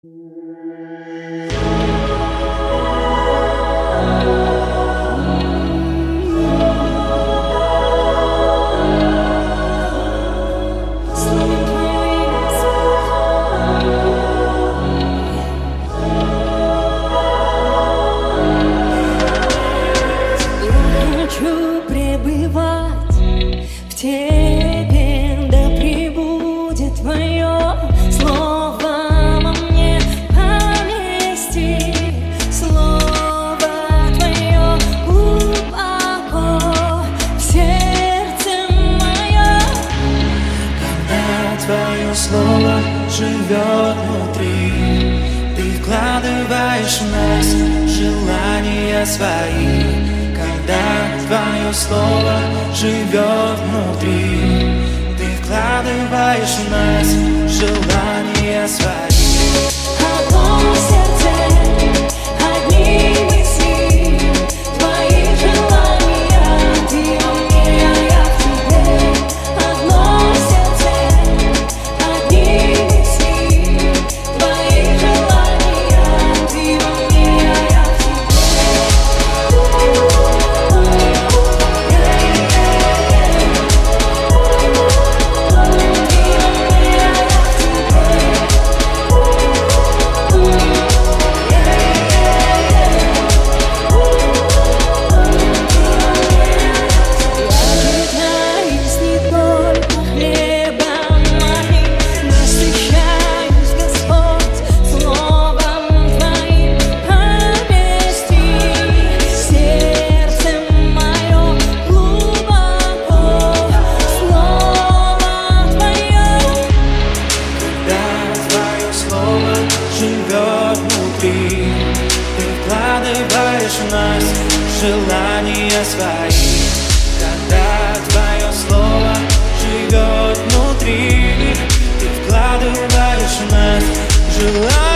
Хочу пребывать в Тебе, да пребудет Твое слово во мне помести. Слово Твое глубоко в сердце моем. Когда Твое слово живет внутри, Ты вкладываешь в нас желания свои. Когда Твое слово живет внутри, Ты вкладываешь в нас желания свои. Одно сердце, одни мысли, Твои желания, Ты во мне, а я в Тебе. Одно сердце, одни мысли, Твои желания, Ты во мне, а я в Живет внутри, Ты вкладываешь в нас желания свои. Когда Твое слово живет внутри, Ты вкладываешь в нас желания.